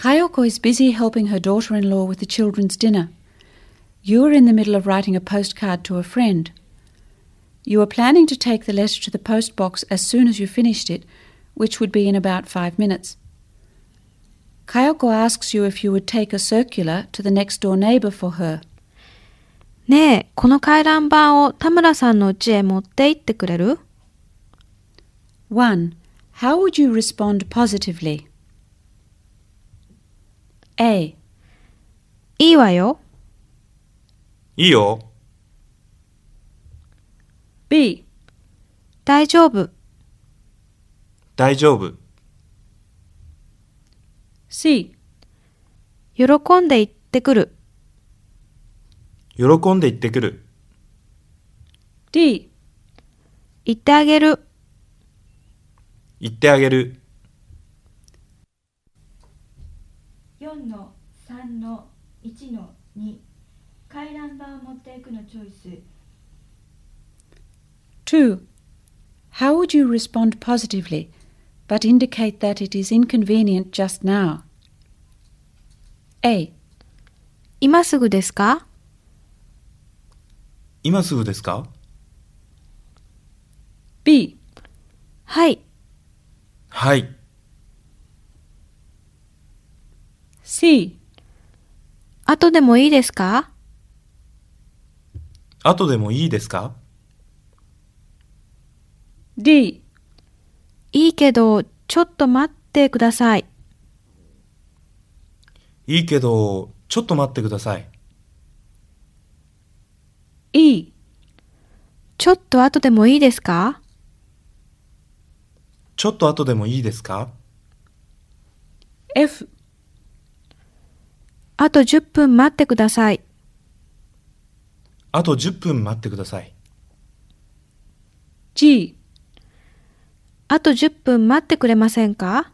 Kayoko is busy helping her daughter-in-law with the children's dinner. You are in the middle of writing a postcard to a friend. You are planning to take the letter to the post box as soon as you finished it, which would be in about 5 minutes. Kayoko asks you if you would take a circular to the next-door neighbor for her. ねえ、この回覧板を田村さんの家へ持って行ってくれる？ 1. How would you respond positively? A. いいわよ。 いいよ。 B. 大丈夫。 大丈夫。 C. 喜んで行ってくる。 喜んで行ってくる。 D. 行ってあげる。 行ってあげる。 4-3-1-2 回覧板を持っていくのチョイス。 2. How would you respond positively, but indicate that it is inconvenient just now? A. 今すぐですか？ 今すぐですか？ B. はい。 はい。 C. 後でもいいですか？ 後でもいいですか？ D. いいけど、ちょっと待ってください。 いいけど、ちょっと待ってください。 E. ちょっと後でもいいですか？ ちょっと後でもいいですか？ F. あと10分待ってください。 あと10分待ってください。 G. あと10分待ってくれませんか？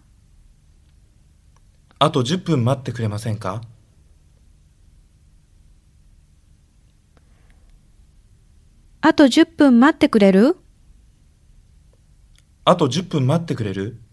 あと10分待ってくれませんか？ あと10分待ってくれる？ あと10分待ってくれる？